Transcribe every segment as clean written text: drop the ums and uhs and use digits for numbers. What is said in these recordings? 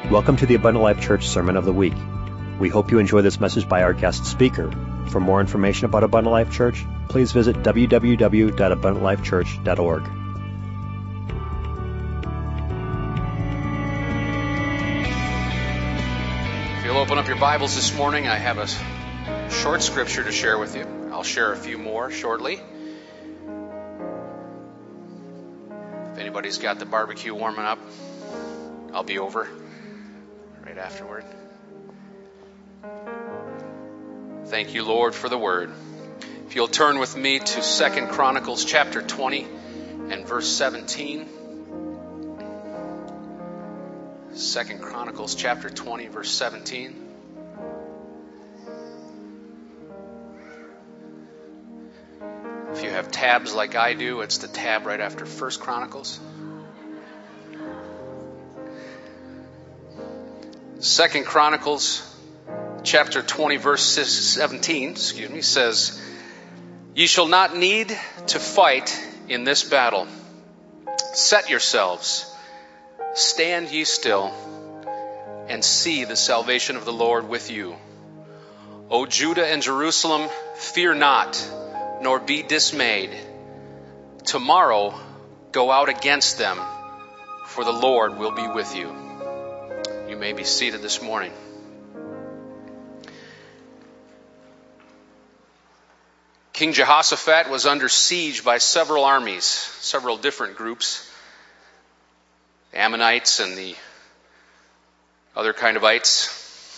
Welcome to the Abundant Life Church Sermon of the Week. We hope you enjoy this message by our guest speaker. For more information about Abundant Life Church, please visit www.abundantlifechurch.org. If you'll open up your Bibles this morning, I have a short scripture to share with you. I'll share a few more shortly. If anybody's got the barbecue warming up, I'll be over right afterward. Thank you, Lord, for the word. If you'll turn with me to 2 Chronicles chapter 20 and verse 17. 2 Chronicles chapter 20, verse 17. If you have tabs like I do, it's the tab right after 1 Chronicles. 2 Chronicles chapter 20 verse 17, says, "Ye shall not need to fight in this battle. Set yourselves, stand ye still, and see the salvation of the Lord with you. O Judah and Jerusalem, fear not, nor be dismayed. Tomorrow go out against them, for the Lord will be with you." You may be seated this morning. King Jehoshaphat was under siege by several armies, several different groups. The Ammonites and the other kind of ites.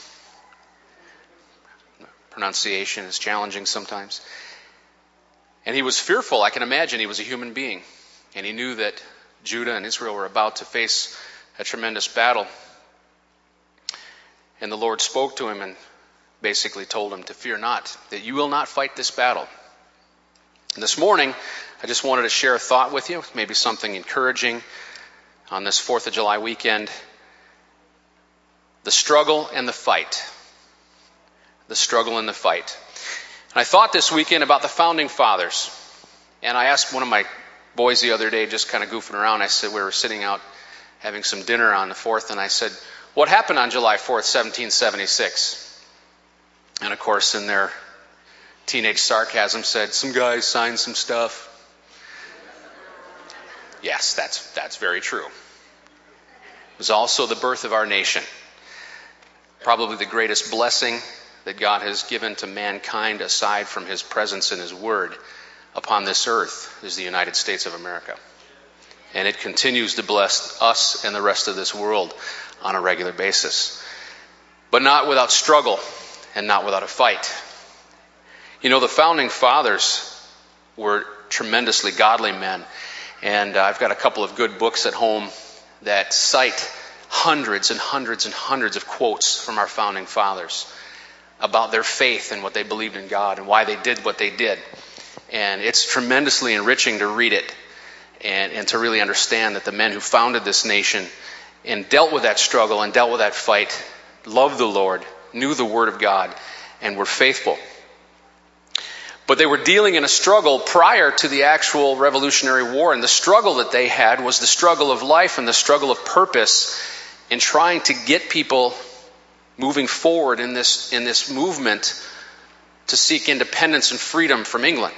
Pronunciation is challenging sometimes. And he was fearful. I can imagine he was a human being. And he knew that Judah and Israel were about to face a tremendous battle. And the Lord spoke to him and basically told him to fear not, that you will not fight this battle. And this morning, I just wanted to share a thought with you, maybe something encouraging on this 4th of July weekend. The struggle and the fight. The struggle and the fight. And I thought this weekend about the founding fathers. And I asked one of my boys the other day, just kind of goofing around, I said, we were sitting out having some dinner on the 4th, and I said, what happened on July 4th, 1776? And of course, in their teenage sarcasm said, some guys signed some stuff. Yes, that's very true. It was also the birth of our nation. Probably the greatest blessing that God has given to mankind aside from his presence and his word upon this earth is the United States of America. And it continues to bless us and the rest of this world on a regular basis. But not without struggle and not without a fight. You know, the founding fathers were tremendously godly men. And I've got a couple of good books at home that cite hundreds and hundreds and hundreds of quotes from our founding fathers about their faith and what they believed in God and why they did what they did. And it's tremendously enriching to read it and to really understand that the men who founded this nation and dealt with that struggle and dealt with that fight loved the Lord, knew the Word of God, and were faithful. But they were dealing in a struggle prior to the actual Revolutionary War, and the struggle that they had was the struggle of life and the struggle of purpose in trying to get people moving forward in this movement to seek independence and freedom from England.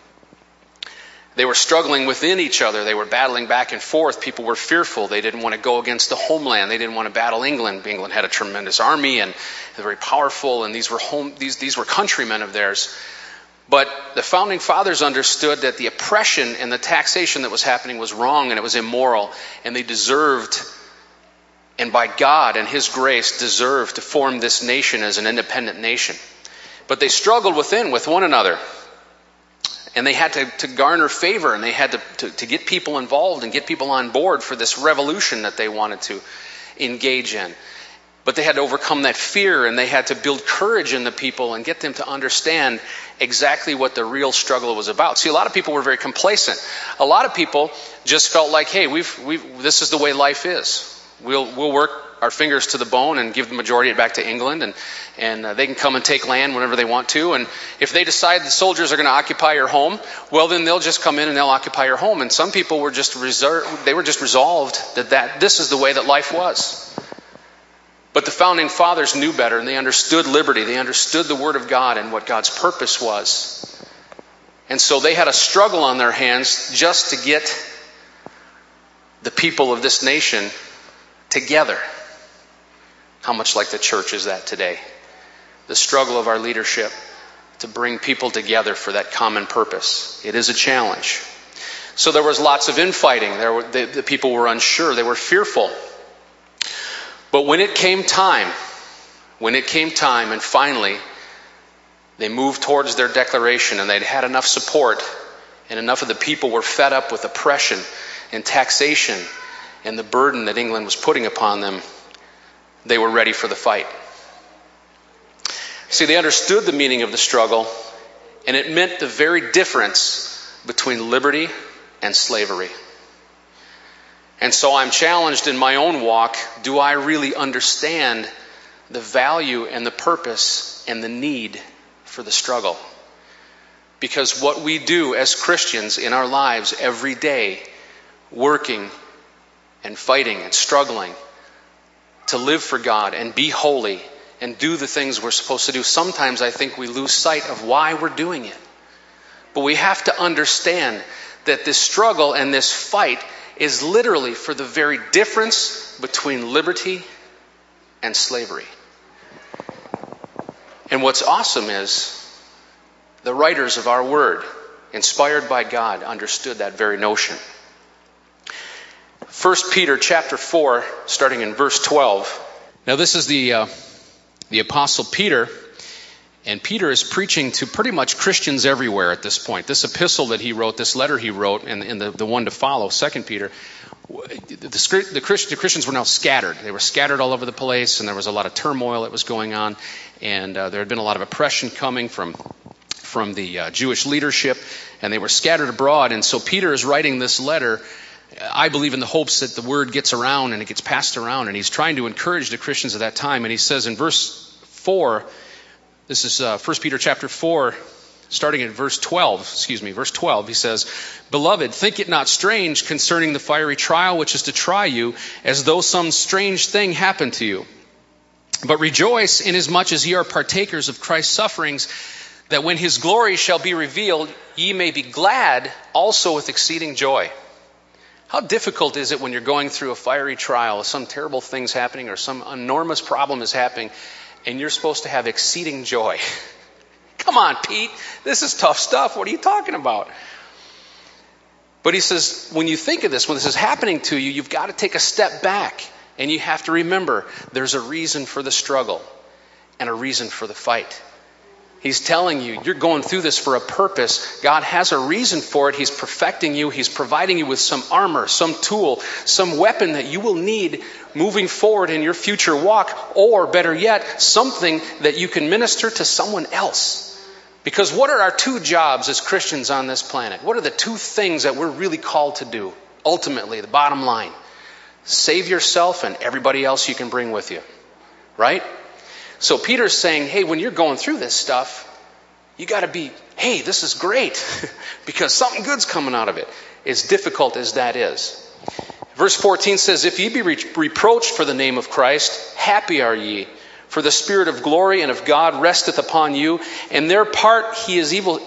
They were struggling within each other. They were battling back and forth. People were fearful. They didn't want to go against the homeland. They didn't want to battle England. England had a tremendous army and very powerful, and these were countrymen of theirs. But the founding fathers understood that the oppression and the taxation that was happening was wrong and it was immoral, and they deserved, and by God and His grace, deserved to form this nation as an independent nation. But they struggled within with one another. And they had to garner favor, and they had to get people involved and get people on board for this revolution that they wanted to engage in. But they had to overcome that fear, and they had to build courage in the people and get them to understand exactly what the real struggle was about. See, a lot of people were very complacent. A lot of people just felt like, hey, this is the way life is. We'll work our fingers to the bone and give the majority back to England, and they can come and take land whenever they want to. And if they decide the soldiers are going to occupy your home, well, then they'll just come in and they'll occupy your home. And some people were just resolved that this is the way that life was. But the founding fathers knew better, and they understood liberty. They understood the Word of God and what God's purpose was. And so they had a struggle on their hands just to get the people of this nation together. How much like the church is that today? The struggle of our leadership to bring people together for that common purpose. It is a challenge. So there was lots of infighting. The people were unsure. They were fearful. But when it came time, and finally they moved towards their declaration, and they'd had enough support, and enough of the people were fed up with oppression and taxation and the burden that England was putting upon them, they were ready for the fight. See, they understood the meaning of the struggle, and it meant the very difference between liberty and slavery. And so I'm challenged in my own walk, do I really understand the value and the purpose and the need for the struggle? Because what we do as Christians in our lives every day, working and fighting and struggling to live for God and be holy and do the things we're supposed to do, sometimes I think we lose sight of why we're doing it. But we have to understand that this struggle and this fight is literally for the very difference between liberty and slavery. And what's awesome is the writers of our word, inspired by God, understood that very notion. 1 Peter chapter 4, starting in verse 12. Now this is the Apostle Peter, and Peter is preaching to pretty much Christians everywhere at this point. This epistle that he wrote, this letter he wrote, and the one to follow, 2 Peter, the Christians were now scattered. They were scattered all over the place, and there was a lot of turmoil that was going on, and there had been a lot of oppression coming from the Jewish leadership, and they were scattered abroad. And so Peter is writing this letter, I believe, in the hopes that the word gets around and it gets passed around, and he's trying to encourage the Christians at that time. And he says in verse 4, this is 1 Peter chapter 4, starting at verse 12, he says, "Beloved, think it not strange concerning the fiery trial which is to try you, as though some strange thing happened to you. But rejoice inasmuch as ye are partakers of Christ's sufferings, that when his glory shall be revealed, ye may be glad also with exceeding joy." How difficult is it when you're going through a fiery trial, some terrible thing's happening or some enormous problem is happening, and you're supposed to have exceeding joy? Come on, Pete, this is tough stuff. What are you talking about? But he says, when you think of this, when this is happening to you, you've got to take a step back, and you have to remember there's a reason for the struggle and a reason for the fight. He's telling you, you're going through this for a purpose. God has a reason for it. He's perfecting you. He's providing you with some armor, some tool, some weapon that you will need moving forward in your future walk, or better yet, something that you can minister to someone else. Because what are our two jobs as Christians on this planet? What are the two things that we're really called to do? Ultimately, the bottom line: save yourself and everybody else you can bring with you. Right? So Peter's saying, hey, when you're going through this stuff, you got to be, hey, this is great, because something good's coming out of it, as difficult as that is. Verse 14 says, "If ye be reproached for the name of Christ, happy are ye, for the Spirit of glory and of God resteth upon you. On their part he is evil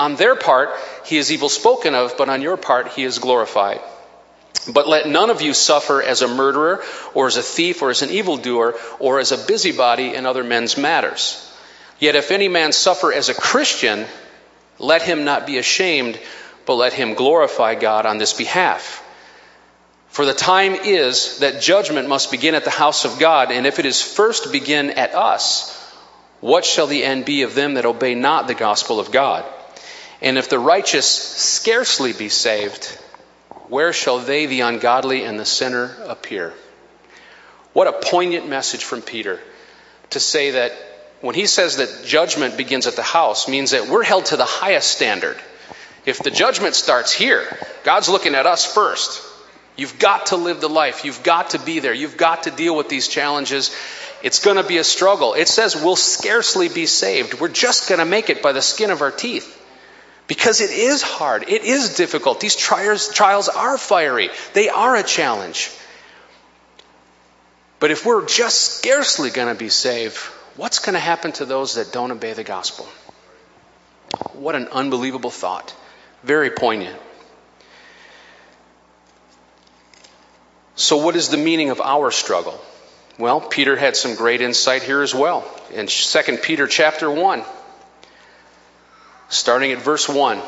spoken of, but on your part he is glorified. But let none of you suffer as a murderer, or as a thief, or as an evildoer, or as a busybody in other men's matters. Yet if any man suffer as a Christian, let him not be ashamed, but let him glorify God on this behalf. For the time is that judgment must begin at the house of God, and if it is first begin at us, what shall the end be of them that obey not the gospel of God? And if the righteous scarcely be saved, where shall they, the ungodly and the sinner, appear?" What a poignant message from Peter to say that when he says that judgment begins at the house, means that we're held to the highest standard. If the judgment starts here, God's looking at us first. You've got to live the life. You've got to be there. You've got to deal with these challenges. It's going to be a struggle. It says we'll scarcely be saved. We're just going to make it by the skin of our teeth. Because it is hard. It is difficult. These trials are fiery. They are a challenge. But if we're just scarcely going to be saved, what's going to happen to those that don't obey the gospel? What an unbelievable thought. Very poignant. So what is the meaning of our struggle? Well, Peter had some great insight here as well. In 2 Peter chapter 1, starting at verse 1,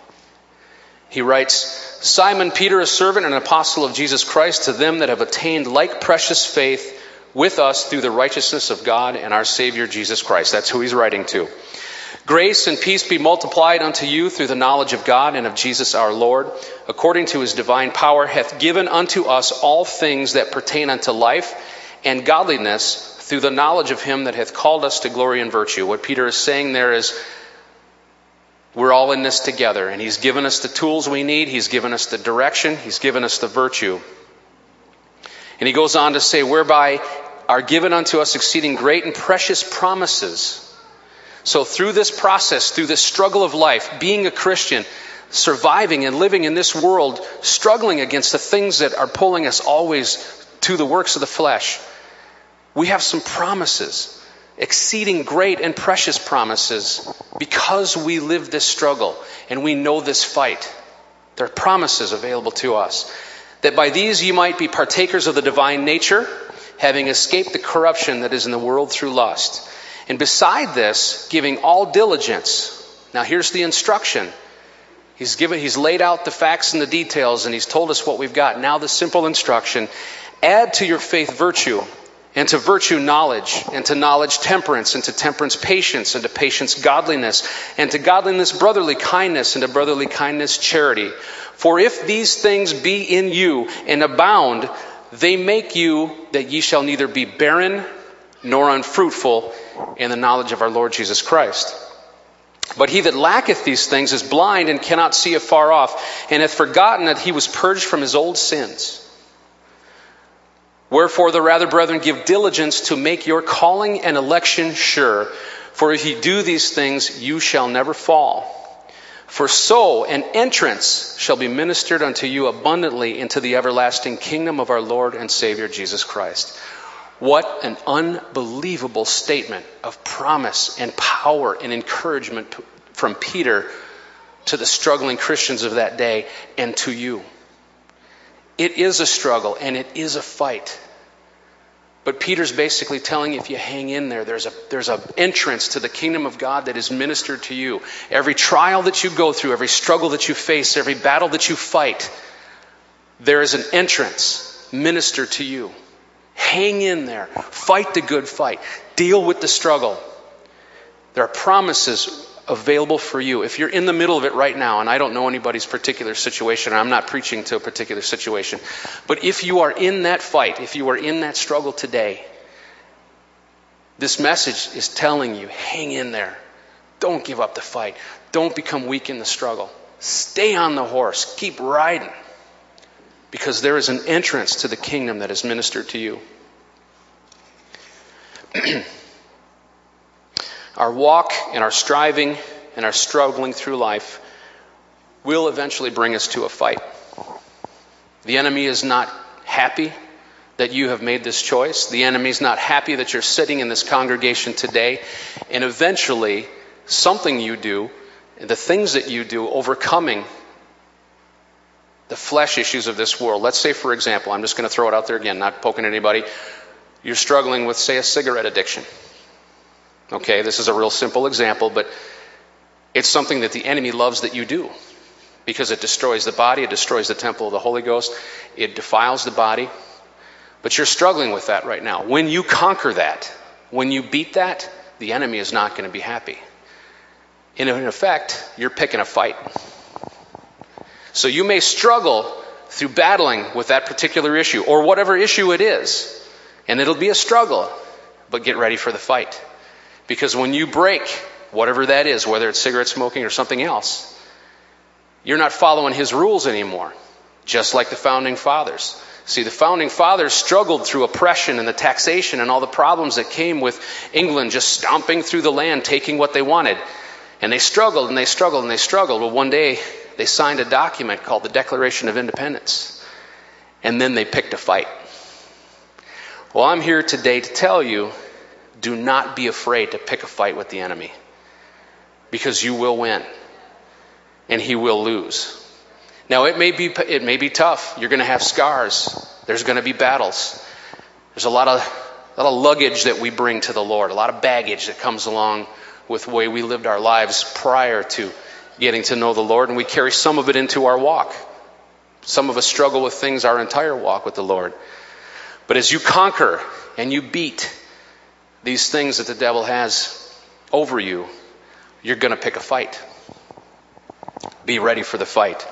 he writes, Simon Peter, a servant and apostle of Jesus Christ, to them that have attained like precious faith with us through the righteousness of God and our Savior Jesus Christ. That's who he's writing to. Grace and peace be multiplied unto you through the knowledge of God and of Jesus our Lord, according to his divine power, hath given unto us all things that pertain unto life and godliness through the knowledge of him that hath called us to glory and virtue. What Peter is saying there is, we're all in this together, and he's given us the tools we need, he's given us the direction, he's given us the virtue. And he goes on to say, whereby are given unto us exceeding great and precious promises. So through this process, through this struggle of life, being a Christian, surviving and living in this world, struggling against the things that are pulling us always to the works of the flesh, we have some promises, exceeding great and precious promises, because we live this struggle and we know this fight. There are promises available to us, that by these you might be partakers of the divine nature, having escaped the corruption that is in the world through lust. And beside this, giving all diligence. Now here's the instruction. He's laid out the facts and the details, and he's told us what we've got. Now the simple instruction: add to your faith virtue, and to virtue knowledge, and to knowledge temperance, and to temperance patience, and to patience godliness, and to godliness brotherly kindness, and to brotherly kindness charity. For if these things be in you and abound, they make you that ye shall neither be barren nor unfruitful in the knowledge of our Lord Jesus Christ. But he that lacketh these things is blind and cannot see afar off, and hath forgotten that he was purged from his old sins. Wherefore the rather, brethren, give diligence to make your calling and election sure. For if ye do these things, you shall never fall. For so an entrance shall be ministered unto you abundantly into the everlasting kingdom of our Lord and Savior Jesus Christ. What an unbelievable statement of promise and power and encouragement from Peter to the struggling Christians of that day and to you. It is a struggle and it is a fight. But Peter's basically telling you, if you hang in there, there's an entrance to the kingdom of God that is ministered to you. Every trial that you go through, every struggle that you face, every battle that you fight, there is an entrance ministered to you. Hang in there. Fight the good fight. Deal with the struggle. There are promises available for you. If you're in the middle of it right now, and I don't know anybody's particular situation, I'm not preaching to a particular situation, but if you are in that fight, if you are in that struggle today, this message is telling you, hang in there. Don't give up the fight. Don't become weak in the struggle. Stay on the horse. Keep riding. Because there is an entrance to the kingdom that is ministered to you. Our walk and our striving and our struggling through life will eventually bring us to a fight. The enemy is not happy that you have made this choice. The enemy is not happy that you're sitting in this congregation today. And eventually, something you do, the things that you do, overcoming the flesh issues of this world. Let's say, for example, I'm just going to throw it out there again, not poking at anybody. You're struggling with, say, a cigarette addiction. Okay, this is a real simple example, but it's something that the enemy loves that you do because it destroys the body, it destroys the temple of the Holy Ghost, it defiles the body. But you're struggling with that right now. When you conquer that, when you beat that, the enemy is not going to be happy. And in effect, you're picking a fight. So you may struggle through battling with that particular issue or whatever issue it is. And it'll be a struggle, but get ready for the fight. Because when you break whatever that is, whether it's cigarette smoking or something else, you're not following his rules anymore. Just like the founding fathers. See, the founding fathers struggled through oppression and the taxation and all the problems that came with England just stomping through the land, taking what they wanted. And they struggled and they struggled and they struggled. Well, one day they signed a document called the Declaration of Independence. And then they picked a fight. Well, I'm here today to tell you, do not be afraid to pick a fight with the enemy, because you will win and he will lose. Now, it may be tough. You're going to have scars. There's going to be battles. There's a lot of luggage that we bring to the Lord, a lot of baggage that comes along with the way we lived our lives prior to getting to know the Lord, and we carry some of it into our walk. Some of us struggle with things our entire walk with the Lord. But as you conquer and you beat these things that the devil has over you, you're going to pick a fight. Be ready for the fight.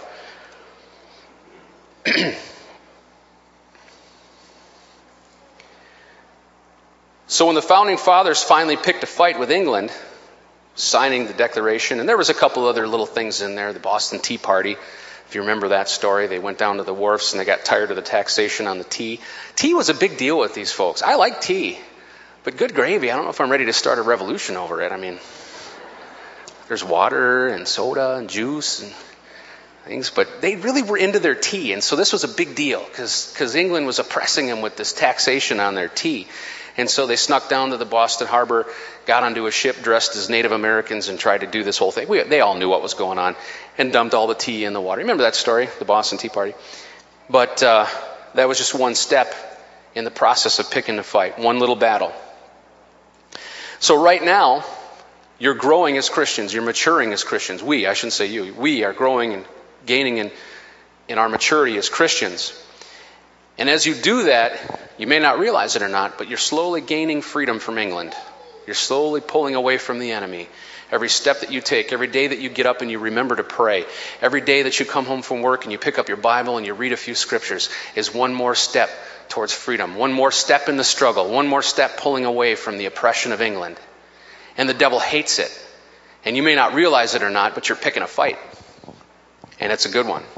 So when the founding fathers finally picked a fight with England, signing the Declaration, and there was a couple other little things in there, the Boston Tea Party, if you remember that story, they went down to the wharfs and they got tired of the taxation on the tea. Tea was a big deal with these folks. I like tea, but good gravy, I don't know if I'm ready to start a revolution over it. I mean, there's water and soda and juice and things, but they really were into their tea, and so this was a big deal because England was oppressing them with this taxation on their tea. And so they snuck down to the Boston Harbor, got onto a ship dressed as Native Americans and tried to do this whole thing. They all knew what was going on and dumped all the tea in the water. Remember that story, the Boston Tea Party? But that was just one step in the process of picking the fight, one little battle. So right now, you're growing as Christians. You're maturing as Christians. I shouldn't say you. We are growing and gaining in our maturity as Christians. And as you do that, you may not realize it or not, but you're slowly gaining freedom from England. You're slowly pulling away from the enemy. Every step that you take, every day that you get up and you remember to pray, every day that you come home from work and you pick up your Bible and you read a few scriptures is one more step towards freedom, one more step in the struggle, one more step pulling away from the oppression of England. And the devil hates it. And you may not realize it or not, but you're picking a fight. And it's a good one.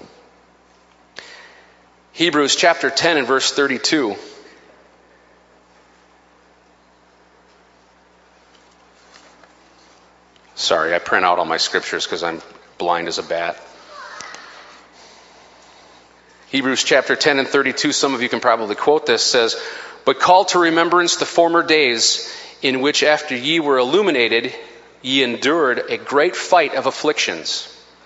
Hebrews chapter 10 and verse 32. Sorry, I print out all my scriptures because I'm blind as a bat. Hebrews chapter 10 and 32, some of you can probably quote this, says, "But call to remembrance the former days, in which after ye were illuminated, ye endured a great fight of afflictions."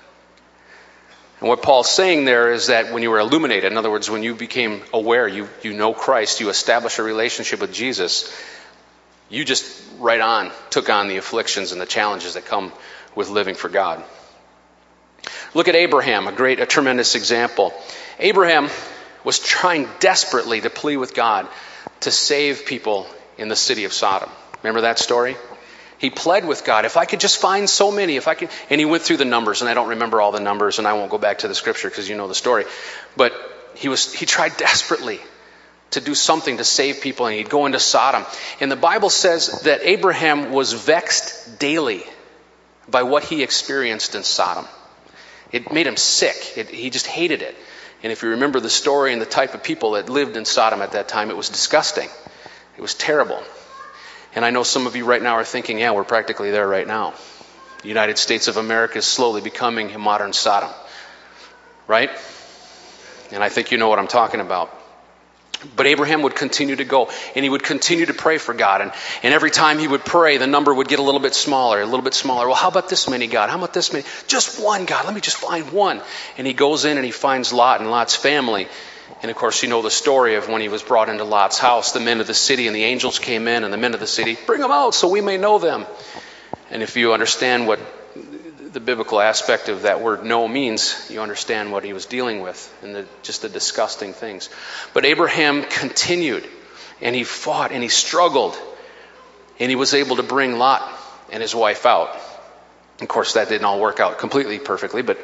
And what Paul's saying there is that when you were illuminated, in other words, when you became aware, you know Christ, you established a relationship with Jesus, you just right on took on the afflictions and the challenges that come with living for God. Look at Abraham, a tremendous example. Abraham was trying desperately to plead with God to save people in the city of Sodom. Remember that story? He pled with God, if I could just find so many, and he went through the numbers, and I don't remember all the numbers, and I won't go back to the scripture because you know the story. But he tried desperately to do something to save people, and he'd go into Sodom. And the Bible says that Abraham was vexed daily by what he experienced in Sodom. It made him sick. He just hated it. And if you remember the story and the type of people that lived in Sodom at that time, it was disgusting. It was terrible. And I know some of you right now are thinking, yeah, we're practically there right now. The United States of America is slowly becoming a modern Sodom. Right? And I think you know what I'm talking about. But Abraham would continue to go, and he would continue to pray for God. And every time he would pray, the number would get a little bit smaller, a little bit smaller. Well, how about this many, God? How about this many? Just one, God. Let me just find one. And he goes in and he finds Lot and Lot's family. And of course, you know the story of when he was brought into Lot's house, the men of the city and the angels came in, and the men of the city, bring them out so we may know them. And if you understand what the biblical aspect of that word know means, you understand what he was dealing with and just the disgusting things. But Abraham continued, and he fought and he struggled, and he was able to bring Lot and his wife out. Of course, that didn't all work out completely perfectly, but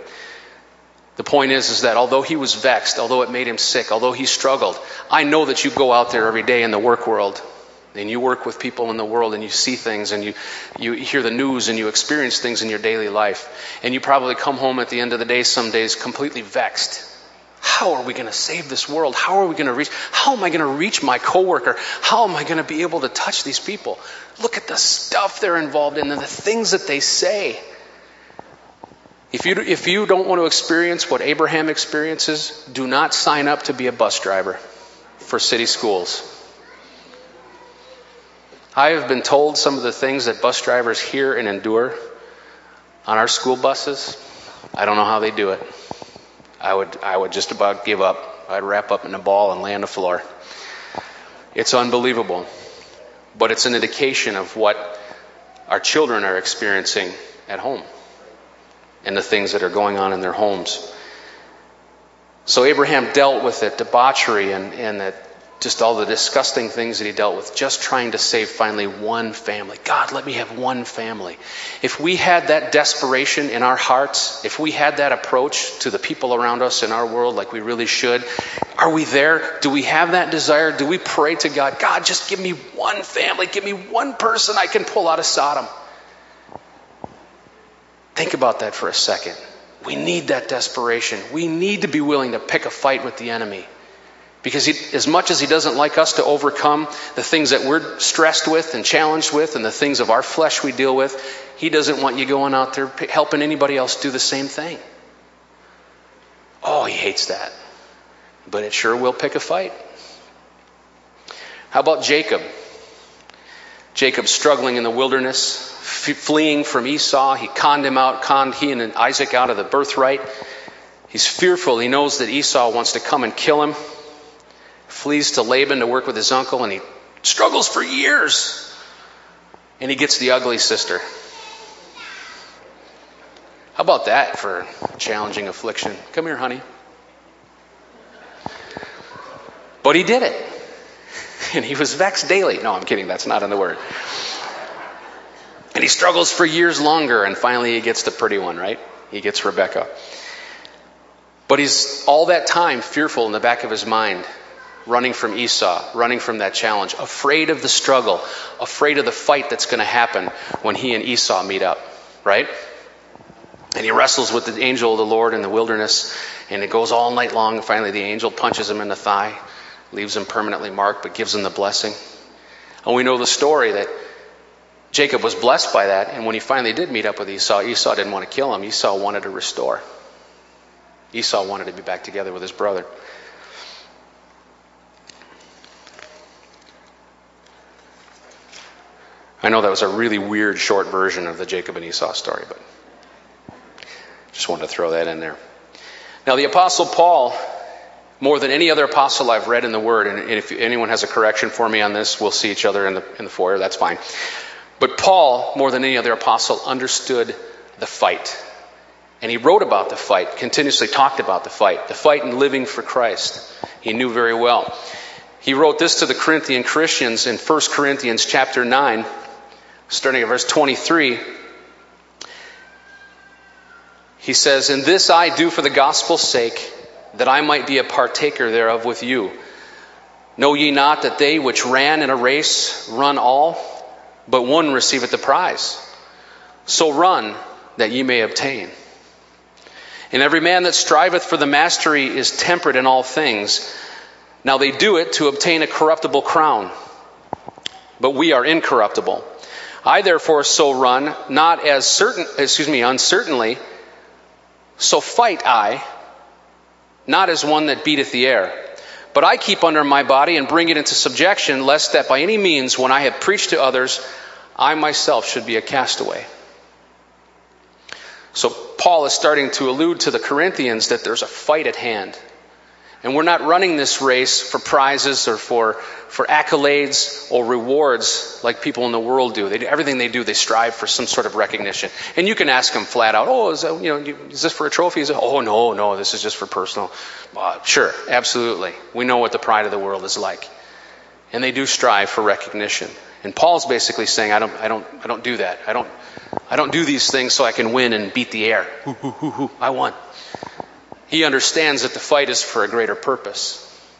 the point is that although he was vexed, although it made him sick, although he struggled, I know that you go out there every day in the work world and you work with people in the world and you see things and you hear the news and you experience things in your daily life. And you probably come home at the end of the day some days completely vexed. How are we going to save this world? How am I going to reach my coworker? How am I going to be able to touch these people? Look at the stuff they're involved in and the things that they say. If you don't want to experience what Abraham experiences, do not sign up to be a bus driver for city schools. I have been told some of the things that bus drivers hear and endure on our school buses. I don't know how they do it. I would just about give up. I'd wrap up in a ball and lay on the floor. It's unbelievable. But it's an indication of what our children are experiencing at home and the things that are going on in their homes. So Abraham dealt with it, debauchery and just all the disgusting things that he dealt with, just trying to save finally one family. God, let me have one family. If we had that desperation in our hearts, if we had that approach to the people around us in our world like we really should, are we there? Do we have that desire? Do we pray to God, God, just give me one family, give me one person I can pull out of Sodom? Think about that for a second. We need that desperation. We need to be willing to pick a fight with the enemy. Because as much as he doesn't like us to overcome the things that we're stressed with and challenged with and the things of our flesh we deal with, he doesn't want you going out there helping anybody else do the same thing. Oh, he hates that. But it sure will pick a fight. How about Jacob? Jacob struggling in the wilderness, fleeing from Esau. He conned he and Isaac out of the birthright. He's fearful. He knows that Esau wants to come and kill him. Flees to Laban to work with his uncle, and he struggles for years. And he gets the ugly sister. How about that for challenging affliction? Come here, honey. But he did it. And he was vexed daily. No, I'm kidding. That's not in the word. And he struggles for years longer, and finally he gets the pretty one, right? He gets Rebecca. But he's all that time fearful in the back of his mind, running from Esau, running from that challenge, afraid of the struggle, afraid of the fight that's going to happen when he and Esau meet up, right? And he wrestles with the angel of the Lord in the wilderness, and it goes all night long, and finally the angel punches him in the thigh, leaves him permanently marked, but gives him the blessing. And we know the story that Jacob was blessed by that, and when he finally did meet up with Esau, Esau didn't want to kill him. Esau wanted to restore. Esau wanted to be back together with his brother. I know that was a really weird short version of the Jacob and Esau story, but just wanted to throw that in there. Now the Apostle Paul, more than any other apostle I've read in the Word, and if anyone has a correction for me on this, we'll see each other in the foyer, that's fine. But Paul, more than any other apostle, understood the fight. And he wrote about the fight, continuously talked about the fight in living for Christ. He knew very well. He wrote this to the Corinthian Christians in 1 Corinthians chapter 9, starting at verse 23. He says, "And this I do for the gospel's sake, that I might be a partaker thereof with you. Know ye not that they which ran in a race run all, but one receiveth the prize? So run, that ye may obtain. And every man that striveth for the mastery is temperate in all things. Now they do it to obtain a corruptible crown, but we are incorruptible. I therefore so run, not as uncertainly, so fight I, not as one that beateth the air. But I keep under my body and bring it into subjection, lest that by any means, when I have preached to others, I myself should be a castaway." So Paul is starting to allude to the Corinthians that there's a fight at hand. And we're not running this race for prizes or for accolades or rewards like people in the world do. Everything they do, they strive for some sort of recognition. And you can ask them flat out, "Oh, is this for a trophy?" "Oh, no, this is just for personal." Sure, absolutely. We know what the pride of the world is like. And they do strive for recognition. And Paul's basically saying, I don't do that. I don't do these things so I can win and beat the air. I won. He understands that the fight is for a greater purpose.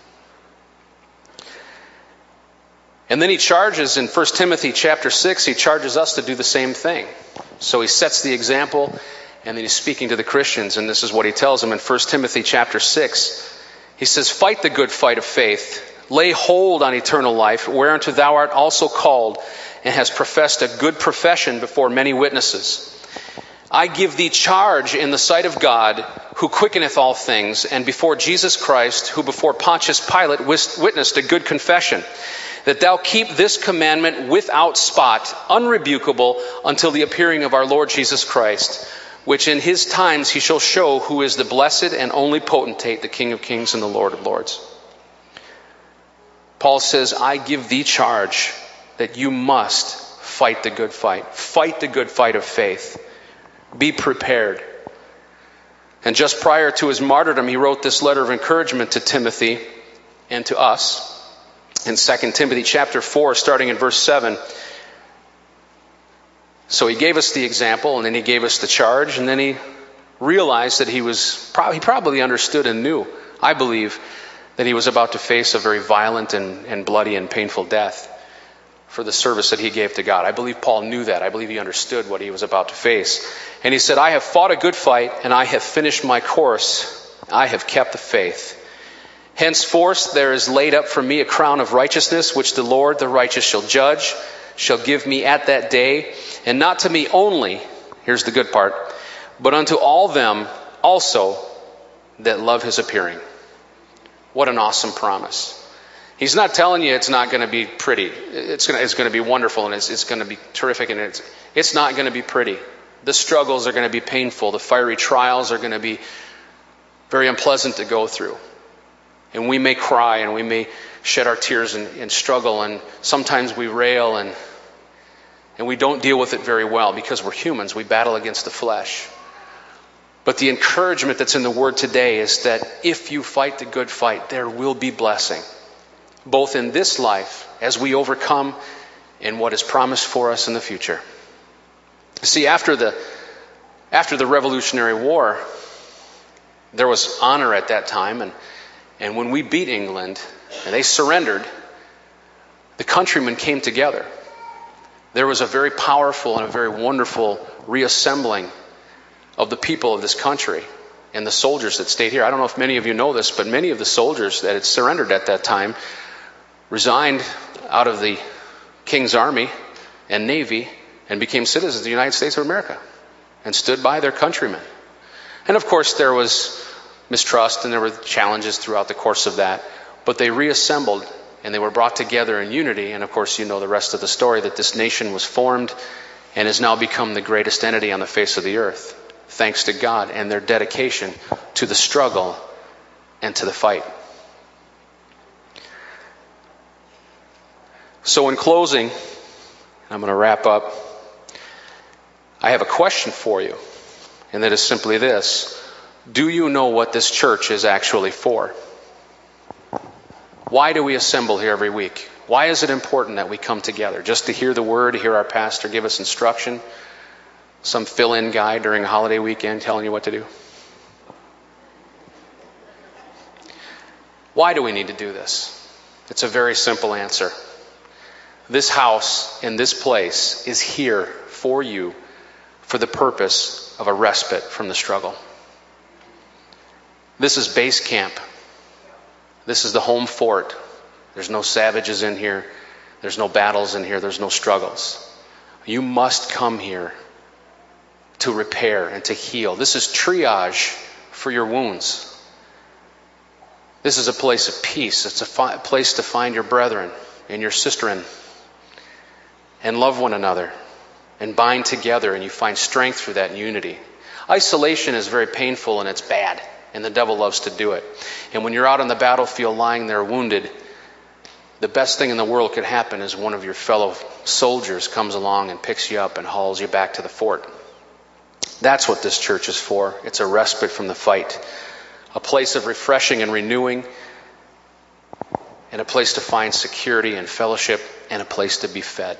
And then he charges in 1 Timothy chapter 6, he charges us to do the same thing. So he sets the example, and then he's speaking to the Christians, and this is what he tells them in 1 Timothy chapter 6. He says, "Fight the good fight of faith. Lay hold on eternal life, whereunto thou art also called, and hast professed a good profession before many witnesses. I give thee charge in the sight of God, who quickeneth all things, and before Jesus Christ, who before Pontius Pilate witnessed a good confession, that thou keep this commandment without spot, unrebukable, until the appearing of our Lord Jesus Christ, which in his times he shall show who is the blessed and only potentate, the King of kings and the Lord of lords. Paul says, I give thee charge that you must fight the good fight. Fight the good fight of faith. Be prepared. And just prior to his martyrdom, he wrote this letter of encouragement to Timothy and to us. In 2 Timothy chapter 4, starting in verse 7. So he gave us the example, and then he gave us the charge, and then he realized that he probably understood and knew, I believe, that he was about to face a very violent and bloody and painful death for the service that he gave to God. I believe Paul knew that. I believe he understood what he was about to face. And he said, I have fought a good fight, and I have finished my course. I have kept the faith. Henceforth there is laid up for me a crown of righteousness, which the Lord, the righteous, shall judge, shall give me at that day, and not to me only, here's the good part, but unto all them also that love his appearing. What an awesome promise. He's not telling you it's not going to be pretty. It's going to be wonderful, and it's going to be terrific, and it's not going to be pretty. The struggles are going to be painful. The fiery trials are going to be very unpleasant to go through. And we may cry, and we may shed our tears and struggle, and sometimes we rail, and we don't deal with it very well because we're humans. We battle against the flesh. But the encouragement that's in the Word today is that if you fight the good fight, there will be blessing, both in this life as we overcome and what is promised for us in the future. See, after the Revolutionary War, there was honor at that time, and when we beat England and they surrendered, the countrymen came together. There was a very powerful and a very wonderful reassembling of the people of this country and the soldiers that stayed here. I don't know if many of you know this, but many of the soldiers that had surrendered at that time resigned out of the King's Army and Navy and became citizens of the United States of America and stood by their countrymen. And of course there was mistrust and there were challenges throughout the course of that, but they reassembled and they were brought together in unity. And of course you know the rest of the story, that this nation was formed and has now become the greatest entity on the face of the earth, thanks to God and their dedication to the struggle and to the fight. So in closing, I'm going to wrap up. I have a question for you, and that is simply this. Do you know what this church is actually for? Why do we assemble here every week? Why is it important that we come together? Just to hear the word, to hear our pastor give us instruction? Some fill-in guy during a holiday weekend telling you what to do? Why do we need to do this? It's a very simple answer. This house and this place is here for you for the purpose of a respite from the struggle. This is base camp. This is the home fort. There's no savages in here. There's no battles in here. There's no struggles. You must come here to repair and to heal. This is triage for your wounds. This is a place of peace. It's a place to find your brethren and your sisterin and love one another and bind together, and you find strength through that unity. Isolation is very painful and it's bad, and the devil loves to do it. And when you're out on the battlefield lying there wounded, the best thing in the world could happen is one of your fellow soldiers comes along and picks you up and hauls you back to the fort. That's what this church is for. It's a respite from the fight, a place of refreshing and renewing, and a place to find security and fellowship, and a place to be fed.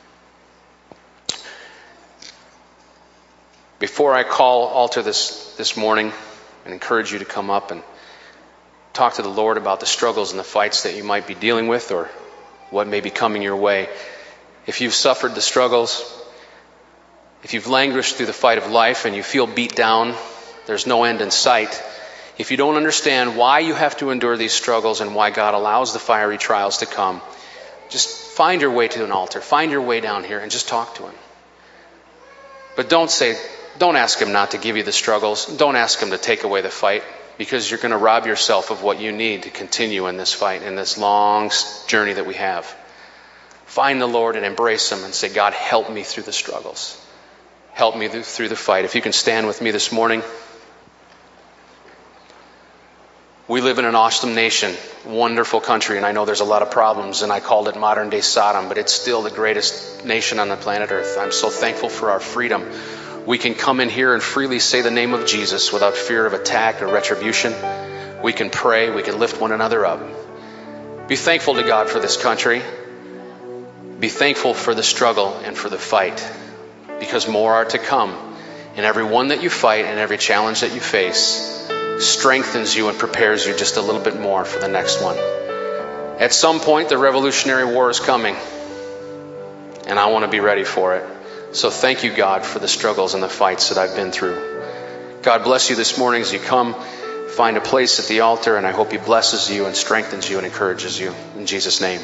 Before I call altar this morning and encourage you to come up and talk to the Lord about the struggles and the fights that you might be dealing with or what may be coming your way, if you've suffered the struggles, if you've languished through the fight of life and you feel beat down, there's no end in sight, if you don't understand why you have to endure these struggles and why God allows the fiery trials to come, just find your way to an altar, find your way down here and just talk to Him. But don't ask Him not to give you the struggles. Don't ask Him to take away the fight, because you're going to rob yourself of what you need to continue in this fight, in this long journey that we have. Find the Lord and embrace Him and say, God, help me through the struggles. Help me through the fight. If you can stand with me this morning. We live in an awesome nation, wonderful country, and I know there's a lot of problems, and I called it modern day Sodom, but it's still the greatest nation on the planet Earth. I'm so thankful for our freedom. We can come in here and freely say the name of Jesus without fear of attack or retribution. We can pray, we can lift one another up. Be thankful to God for this country. Be thankful for the struggle and for the fight, because more are to come. And every one that you fight and every challenge that you face strengthens you and prepares you just a little bit more for the next one. At some point, the Revolutionary War is coming, and I want to be ready for it. So thank you, God, for the struggles and the fights that I've been through. God bless you this morning as you come. Find a place at the altar, and I hope He blesses you and strengthens you and encourages you. In Jesus' name.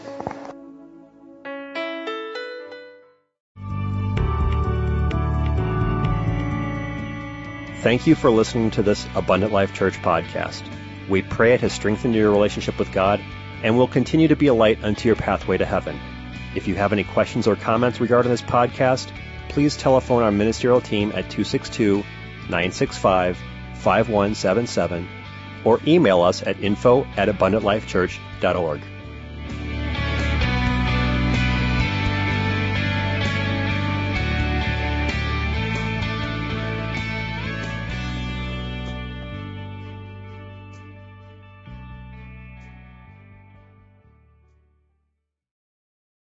Thank you for listening to this Abundant Life Church podcast. We pray it has strengthened your relationship with God and will continue to be a light unto your pathway to heaven. If you have any questions or comments regarding this podcast, please telephone our ministerial team at 262-965-5177 or email us at info@abundantlifechurch.org.